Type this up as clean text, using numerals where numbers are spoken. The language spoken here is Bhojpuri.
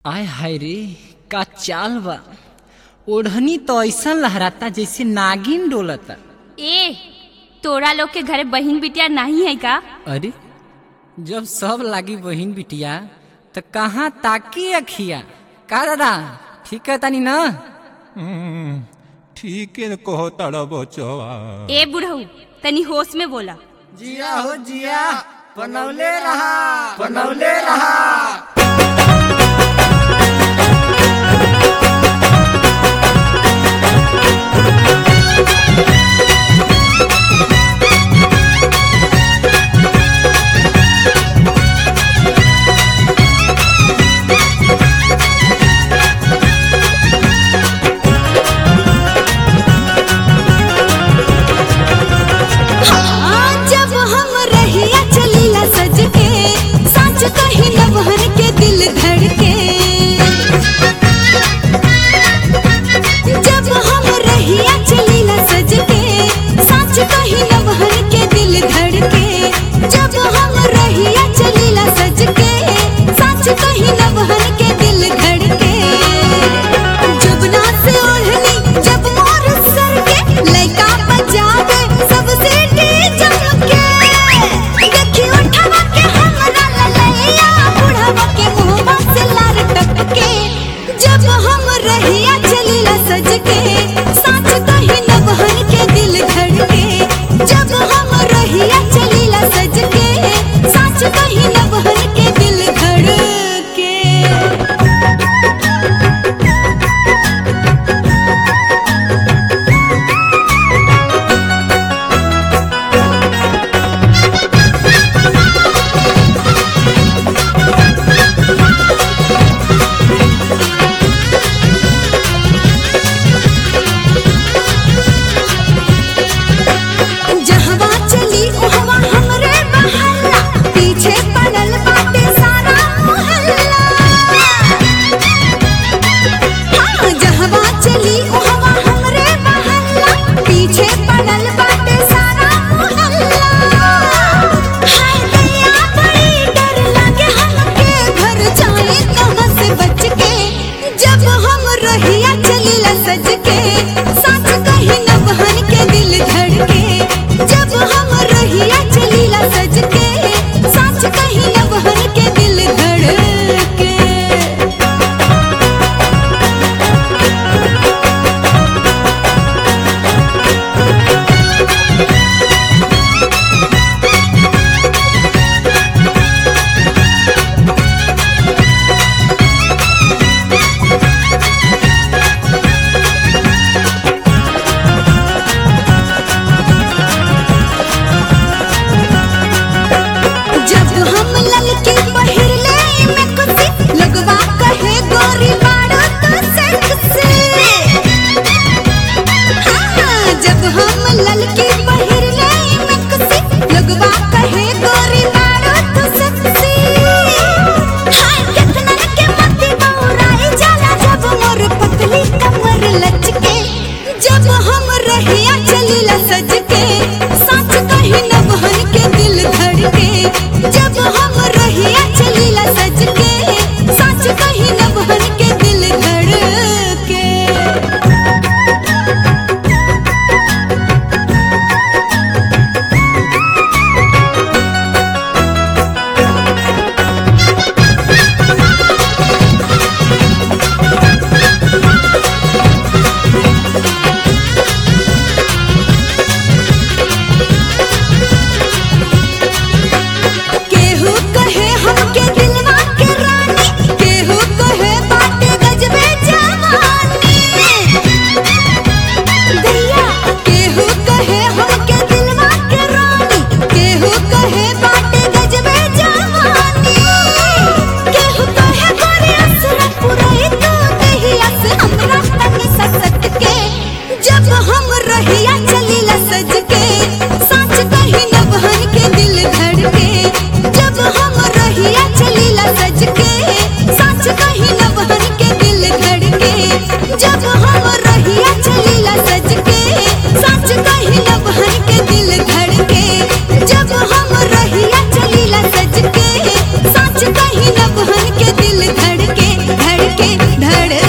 आय हाय रे का चाल बा। ओढ़नी तो ऐसा लहराता जैसे नागिन डोलता। ए तोरा लोग के घरे बहन बिटिया नहीं है का? अरे जब सब लागी बहन बिटिया तो कहाँ ताकी अखिया। का दादा ठीक है तानी ना? ठीक है कहो तड़ा बचवा। ए बुढ़ऊ तनी होश में बोला। जिया हो जिया, बनौले रहा बनौले रहा। सज के साच कहीं न बहन के दिल धड़के। धड़